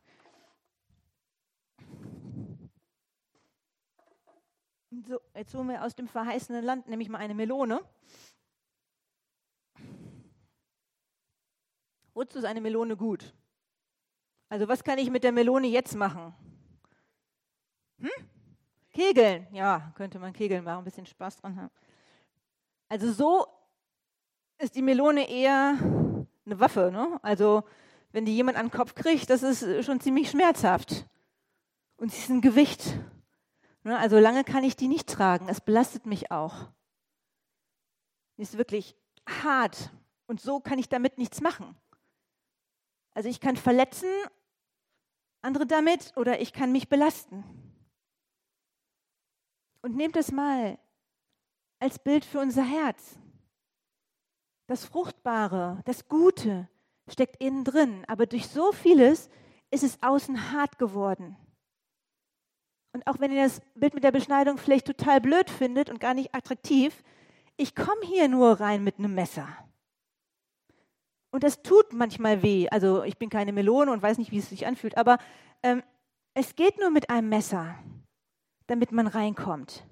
So, jetzt holen wir aus dem verheißenen Land nämlich mal eine Melone. Wozu ist eine Melone gut? Also was kann ich mit der Melone jetzt machen? Hm? Kegeln. Ja, könnte man Kegeln machen, ein bisschen Spaß dran haben. Also so ist die Melone eher eine Waffe, ne? Also wenn die jemand an den Kopf kriegt, das ist schon ziemlich schmerzhaft. Und sie ist ein Gewicht. Also lange kann ich die nicht tragen, es belastet mich auch. Die ist wirklich hart und so kann ich damit nichts machen. Also ich kann verletzen, andere damit, oder ich kann mich belasten. Und nehmt das mal als Bild für unser Herz. Das Fruchtbare, das Gute steckt innen drin, aber durch so vieles ist es außen hart geworden. Und auch wenn ihr das Bild mit der Beschneidung vielleicht total blöd findet und gar nicht attraktiv, ich komme hier nur rein mit einem Messer. Und das tut manchmal weh. Also ich bin keine Melone und weiß nicht, wie es sich anfühlt, aber ähm, es geht nur mit einem Messer, damit man reinkommt.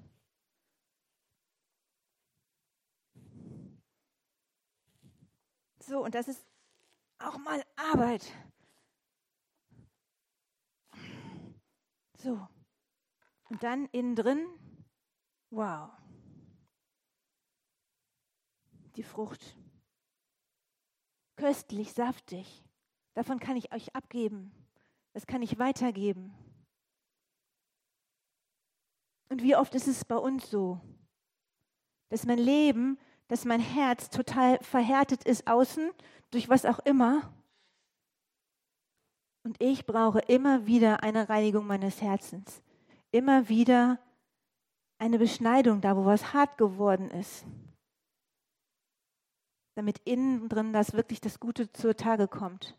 So, und das ist auch mal Arbeit. So. Und dann innen drin, wow, die Frucht. Köstlich, saftig. Davon kann ich euch abgeben. Das kann ich weitergeben. Und wie oft ist es bei uns so, dass mein Leben, dass mein Herz total verhärtet ist außen, durch was auch immer. Und ich brauche immer wieder eine Reinigung meines Herzens. Immer wieder eine Beschneidung da, wo was hart geworden ist. Damit innen drin das wirklich das Gute zutage kommt.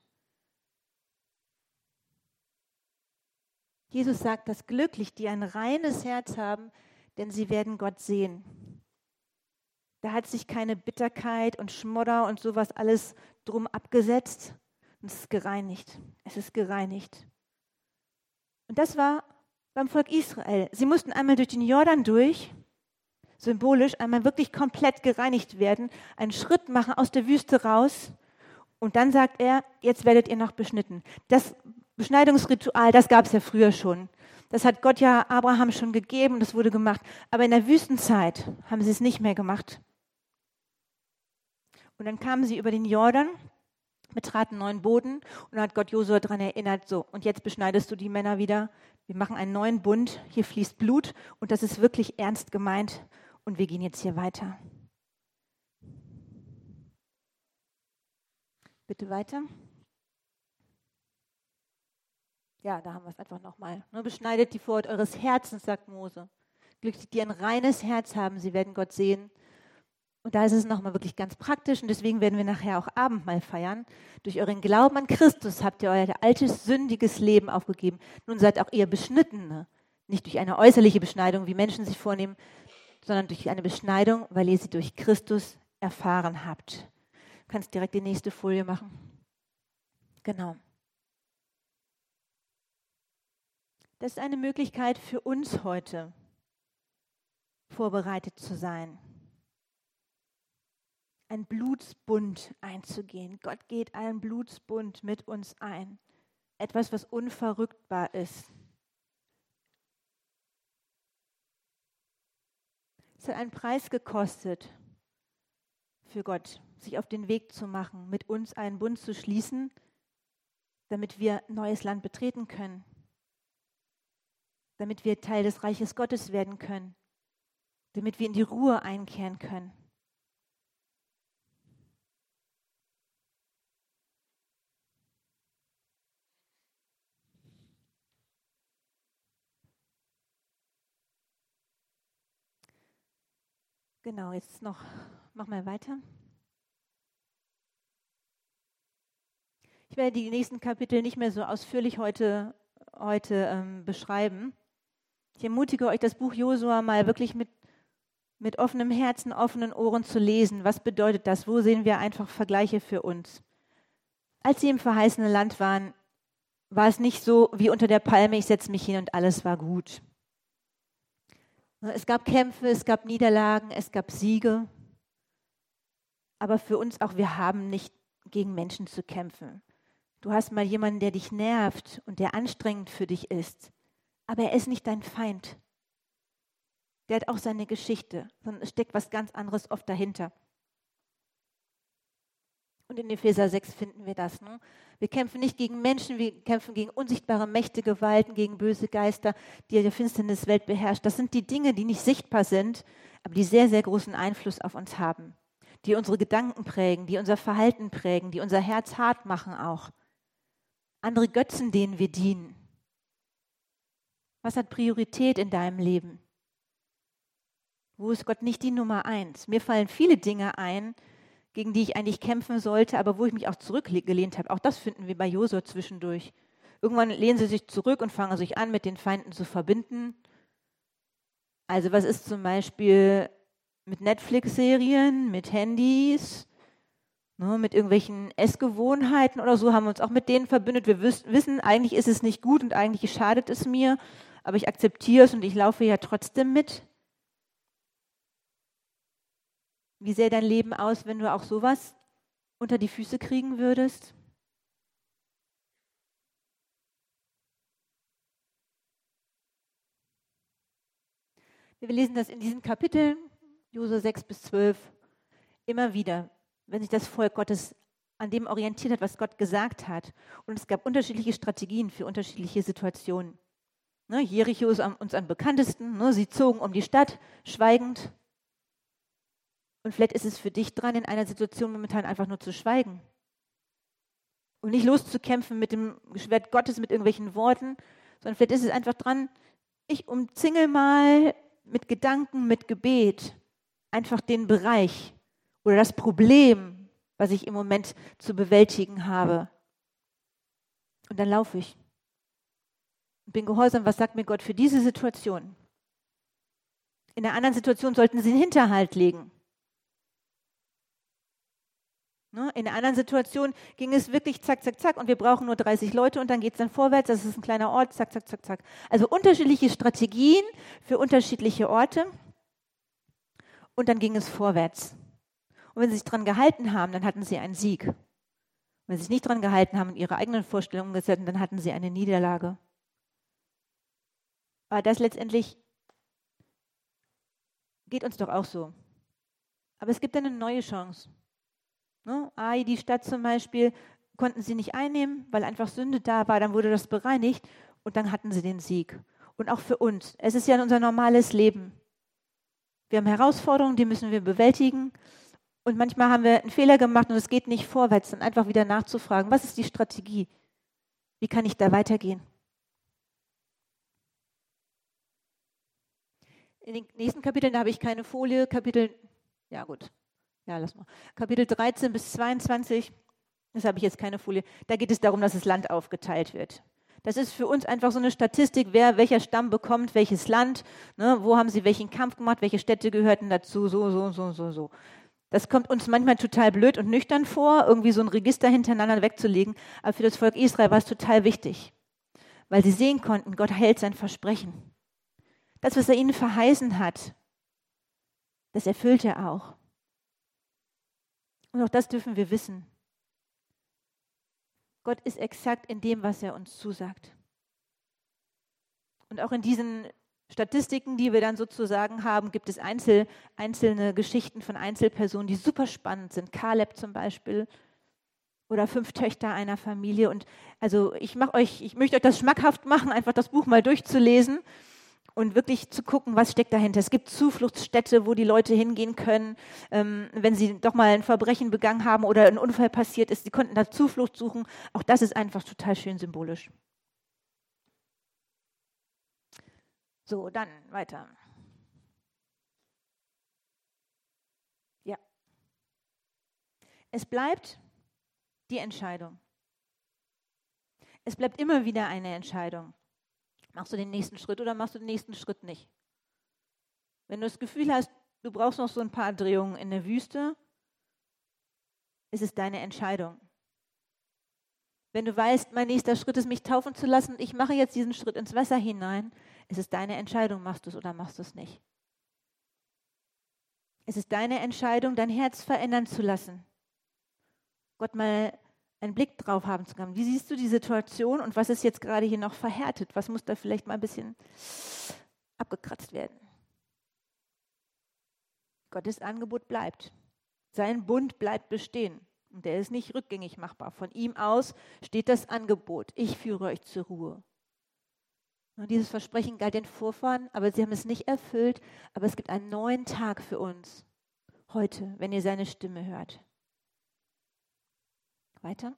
Jesus sagt, dass glücklich, die ein reines Herz haben, denn sie werden Gott sehen. Da hat sich keine Bitterkeit und Schmodder und sowas alles drum abgesetzt. Und es ist gereinigt. Es ist gereinigt. Und das war beim Volk Israel. Sie mussten einmal durch den Jordan durch, symbolisch einmal wirklich komplett gereinigt werden, einen Schritt machen aus der Wüste raus und dann sagt er, jetzt werdet ihr noch beschnitten. Das Beschneidungsritual, das gab es ja früher schon. Das hat Gott ja Abraham schon gegeben, das wurde gemacht. Aber in der Wüstenzeit haben sie es nicht mehr gemacht. Und dann kamen sie über den Jordan, betraten neuen Boden und dann hat Gott Josua daran erinnert, so, und jetzt beschneidest du die Männer wieder. Wir machen einen neuen Bund, hier fließt Blut und das ist wirklich ernst gemeint und wir gehen jetzt hier weiter. Bitte weiter. Ja, da haben wir es einfach nochmal. Ne, beschneidet die Vorhaut eures Herzens, sagt Mose. Glücklich, die ein reines Herz haben, sie werden Gott sehen. Und da ist es nochmal wirklich ganz praktisch und deswegen werden wir nachher auch Abendmahl feiern. Durch euren Glauben an Christus habt ihr euer altes, sündiges Leben aufgegeben. Nun seid auch ihr Beschnittene. Nicht durch eine äußerliche Beschneidung, wie Menschen sich vornehmen, sondern durch eine Beschneidung, weil ihr sie durch Christus erfahren habt. Du kannst direkt die nächste Folie machen. Genau. Das ist eine Möglichkeit für uns heute, vorbereitet zu sein. Ein Blutsbund einzugehen. Gott geht einen Blutsbund mit uns ein. Etwas, was unverrückbar ist. Es hat einen Preis gekostet für Gott, sich auf den Weg zu machen, mit uns einen Bund zu schließen, damit wir neues Land betreten können. Damit wir Teil des Reiches Gottes werden können. Damit wir in die Ruhe einkehren können. Genau, jetzt noch, mach mal weiter. Ich werde die nächsten Kapitel nicht mehr so ausführlich heute, heute ähm, beschreiben. Ich ermutige euch, das Buch Josua mal wirklich mit, mit offenem Herzen, offenen Ohren zu lesen. Was bedeutet das? Wo sehen wir einfach Vergleiche für uns? Als sie im verheißenen Land waren, war es nicht so wie unter der Palme, ich setze mich hin und alles war gut. Es gab Kämpfe, es gab Niederlagen, es gab Siege. Aber für uns auch, wir haben nicht gegen Menschen zu kämpfen. Du hast mal jemanden, der dich nervt und der anstrengend für dich ist. Aber er ist nicht dein Feind. Der hat auch seine Geschichte, sondern es steckt was ganz anderes oft dahinter. Und in Epheser sechs finden wir das. Ne? Wir kämpfen nicht gegen Menschen, wir kämpfen gegen unsichtbare Mächte, Gewalten, gegen böse Geister, die der Finsterniswelt beherrscht. Das sind die Dinge, die nicht sichtbar sind, aber die sehr, sehr großen Einfluss auf uns haben. Die unsere Gedanken prägen, die unser Verhalten prägen, die unser Herz hart machen auch. Andere Götzen, denen wir dienen. Was hat Priorität in deinem Leben? Wo ist Gott nicht die Nummer eins? Mir fallen viele Dinge ein, gegen die ich eigentlich kämpfen sollte, aber wo ich mich auch zurückgelehnt habe. Auch das finden wir bei Josua zwischendurch. Irgendwann lehnen sie sich zurück und fangen sich an, mit den Feinden zu verbinden. Also was ist zum Beispiel mit Netflix-Serien, mit Handys, ne, mit irgendwelchen Essgewohnheiten oder so, haben wir uns auch mit denen verbündet. Wir wiss, wissen, eigentlich ist es nicht gut und eigentlich schadet es mir, aber ich akzeptiere es und ich laufe ja trotzdem mit. Wie sähe dein Leben aus, wenn du auch sowas unter die Füße kriegen würdest? Wir lesen das in diesen Kapiteln, Josua sechs bis zwölf, immer wieder, wenn sich das Volk Gottes an dem orientiert hat, was Gott gesagt hat. Und es gab unterschiedliche Strategien für unterschiedliche Situationen. Ne, Jericho ist uns am bekanntesten. Ne, sie zogen um die Stadt, schweigend. Und vielleicht ist es für dich dran, in einer Situation momentan einfach nur zu schweigen. Und nicht loszukämpfen mit dem Schwert Gottes, mit irgendwelchen Worten, sondern vielleicht ist es einfach dran, ich umzingel mal mit Gedanken, mit Gebet einfach den Bereich oder das Problem, was ich im Moment zu bewältigen habe. Und dann laufe ich. Und bin gehorsam, was sagt mir Gott für diese Situation? In einer anderen Situation sollten Sie einen Hinterhalt legen. In einer anderen Situation ging es wirklich zack, zack, zack und wir brauchen nur dreißig Leute und dann geht es dann vorwärts, das ist ein kleiner Ort, zack, zack, zack, zack. Also unterschiedliche Strategien für unterschiedliche Orte und dann ging es vorwärts. Und wenn sie sich dran gehalten haben, dann hatten sie einen Sieg. Und wenn sie sich nicht dran gehalten haben und ihre eigenen Vorstellungen gesetzt, dann hatten sie eine Niederlage. Aber das letztendlich geht uns doch auch so. Aber es gibt eine neue Chance. Ne? Ai, die Stadt zum Beispiel, konnten sie nicht einnehmen, weil einfach Sünde da war, dann wurde das bereinigt und dann hatten sie den Sieg. Und auch für uns. Es ist ja unser normales Leben. Wir haben Herausforderungen, die müssen wir bewältigen. Und manchmal haben wir einen Fehler gemacht und es geht nicht vorwärts. Dann einfach wieder nachzufragen, was ist die Strategie? Wie kann ich da weitergehen? In den nächsten Kapiteln, da habe ich keine Folie, Kapitel, ja gut, ja lass mal, Kapitel dreizehn bis zweiundzwanzig, das habe ich jetzt keine Folie, da geht es darum, dass das Land aufgeteilt wird. Das ist für uns einfach so eine Statistik, wer, welcher Stamm bekommt welches Land, ne, wo haben sie welchen Kampf gemacht, welche Städte gehörten dazu, so, so, so, so, so. Das kommt uns manchmal total blöd und nüchtern vor, irgendwie so ein Register hintereinander wegzulegen, aber für das Volk Israel war es total wichtig, weil sie sehen konnten, Gott hält sein Versprechen. Das, was er ihnen verheißen hat, das erfüllt er auch. Und auch das dürfen wir wissen. Gott ist exakt in dem, was er uns zusagt. Und auch in diesen Statistiken, die wir dann sozusagen haben, gibt es einzel, einzelne Geschichten von Einzelpersonen, die super spannend sind. Kaleb zum Beispiel oder fünf Töchter einer Familie. Und also ich mache euch, ich möchte euch das schmackhaft machen, einfach das Buch mal durchzulesen. Und wirklich zu gucken, was steckt dahinter. Es gibt Zufluchtsstädte, wo die Leute hingehen können, ähm, wenn sie doch mal ein Verbrechen begangen haben oder ein Unfall passiert ist. Sie konnten da Zuflucht suchen. Auch das ist einfach total schön symbolisch. So, dann weiter. Ja. Es bleibt die Entscheidung. Es bleibt immer wieder eine Entscheidung. Machst du den nächsten Schritt oder machst du den nächsten Schritt nicht? Wenn du das Gefühl hast, du brauchst noch so ein paar Drehungen in der Wüste, ist es deine Entscheidung. Wenn du weißt, mein nächster Schritt ist, mich taufen zu lassen, ich mache jetzt diesen Schritt ins Wasser hinein, ist es deine Entscheidung, machst du es oder machst du es nicht. Es ist deine Entscheidung, dein Herz verändern zu lassen. Gott mal einen Blick drauf haben zu können. Wie siehst du die Situation und was ist jetzt gerade hier noch verhärtet? Was muss da vielleicht mal ein bisschen abgekratzt werden? Gottes Angebot bleibt. Sein Bund bleibt bestehen. Und der ist nicht rückgängig machbar. Von ihm aus steht das Angebot. Ich führe euch zur Ruhe. Und dieses Versprechen galt den Vorfahren, aber sie haben es nicht erfüllt. Aber es gibt einen neuen Tag für uns. Heute, wenn ihr seine Stimme hört. Weiter.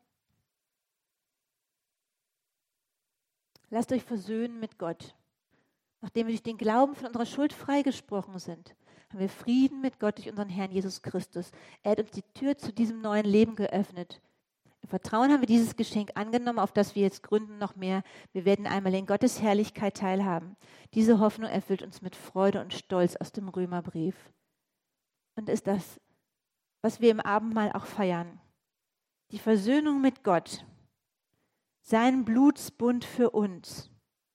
Lasst euch versöhnen mit Gott. Nachdem wir durch den Glauben von unserer Schuld freigesprochen sind, haben wir Frieden mit Gott durch unseren Herrn Jesus Christus. Er hat uns die Tür zu diesem neuen Leben geöffnet. Im Vertrauen haben wir dieses Geschenk angenommen, auf das wir jetzt gründen noch mehr. Wir werden einmal in Gottes Herrlichkeit teilhaben. Diese Hoffnung erfüllt uns mit Freude und Stolz aus dem Römerbrief. Und ist das, was wir im Abendmahl auch feiern. Die Versöhnung mit Gott, sein Blutsbund für uns.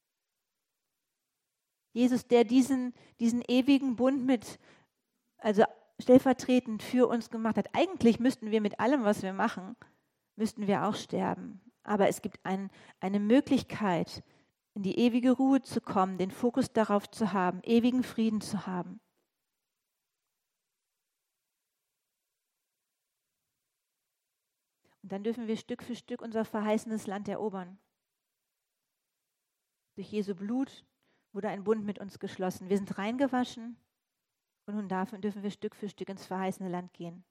Jesus, der diesen, diesen ewigen Bund mit, also stellvertretend für uns gemacht hat. Eigentlich müssten wir mit allem, was wir machen, müssten wir auch sterben. Aber es gibt ein, eine Möglichkeit, in die ewige Ruhe zu kommen, den Fokus darauf zu haben, ewigen Frieden zu haben. Und dann dürfen wir Stück für Stück unser verheißenes Land erobern. Durch Jesu Blut wurde ein Bund mit uns geschlossen. Wir sind reingewaschen und nun dürfen wir Stück für Stück ins verheißene Land gehen.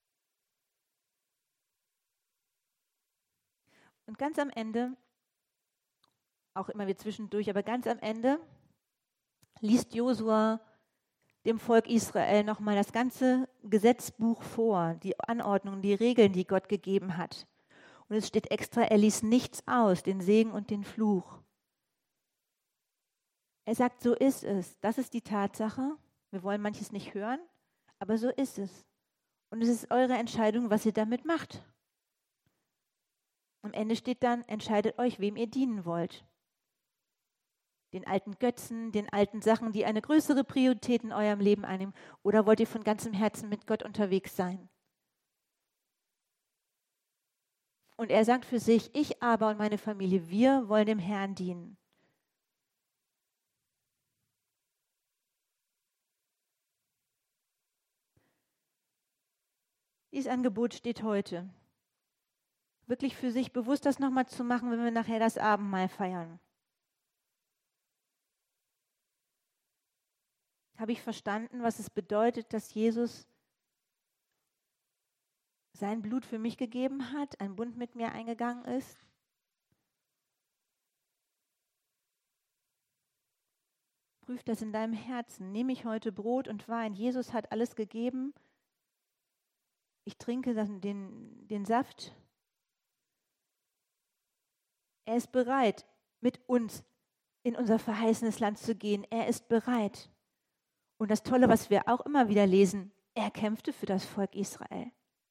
Und ganz am Ende, auch immer wieder zwischendurch, aber ganz am Ende liest Josua dem Volk Israel nochmal das ganze Gesetzbuch vor, die Anordnungen, die Regeln, die Gott gegeben hat. Und es steht extra, er ließ nichts aus, den Segen und den Fluch. Er sagt, so ist es. Das ist die Tatsache. Wir wollen manches nicht hören, aber so ist es. Und es ist eure Entscheidung, was ihr damit macht. Am Ende steht dann, entscheidet euch, wem ihr dienen wollt. Den alten Götzen, den alten Sachen, die eine größere Priorität in eurem Leben einnehmen? Oder wollt ihr von ganzem Herzen mit Gott unterwegs sein? Und er sagt für sich, ich aber und meine Familie, wir wollen dem Herrn dienen. Dieses Angebot steht heute. Wirklich für sich bewusst das nochmal zu machen, wenn wir nachher das Abendmahl feiern. Habe ich verstanden, was es bedeutet, dass Jesus sein Blut für mich gegeben hat, einen Bund mit mir eingegangen ist? Prüf das in deinem Herzen. Nehme ich heute Brot und Wein? Jesus hat alles gegeben. Ich trinke den, den Saft. Er ist bereit, mit uns in unser verheißenes Land zu gehen. Er ist bereit. Und das Tolle, was wir auch immer wieder lesen, er kämpfte für das Volk Israel.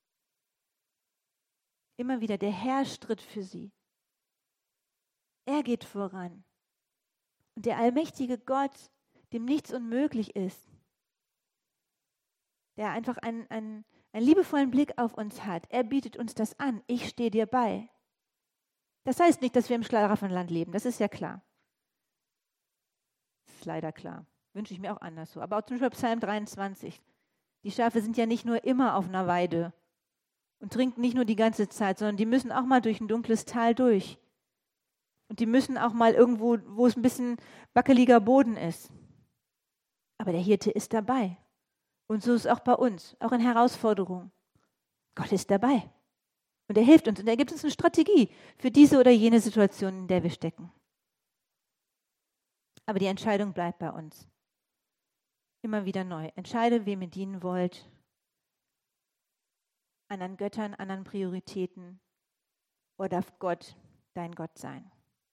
Immer wieder, der Herr stritt für sie. Er geht voran. Und der allmächtige Gott, dem nichts unmöglich ist, der einfach einen, einen, einen liebevollen Blick auf uns hat, er bietet uns das an. Ich stehe dir bei. Das heißt nicht, dass wir im Schlaraffenland leben, das ist ja klar. Das ist leider klar. Wünsche ich mir auch anders so. Aber auch zum Beispiel Psalm dreiundzwanzig. Die Schafe sind ja nicht nur immer auf einer Weide und trinken nicht nur die ganze Zeit, sondern die müssen auch mal durch ein dunkles Tal durch. Und die müssen auch mal irgendwo, wo es ein bisschen wackeliger Boden ist. Aber der Hirte ist dabei. Und so ist es auch bei uns, auch in Herausforderungen. Gott ist dabei. Und er hilft uns und er gibt uns eine Strategie für diese oder jene Situation, in der wir stecken. Aber die Entscheidung bleibt bei uns. Immer wieder neu. Entscheide, wem ihr dienen wollt. Anderen Göttern, anderen Prioritäten. Oder darf Gott dein Gott sein?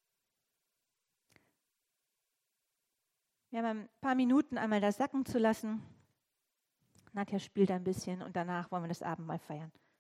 Wir haben ein paar Minuten einmal das sacken zu lassen. Nadja spielt ein bisschen und danach wollen wir das Abendmahl feiern.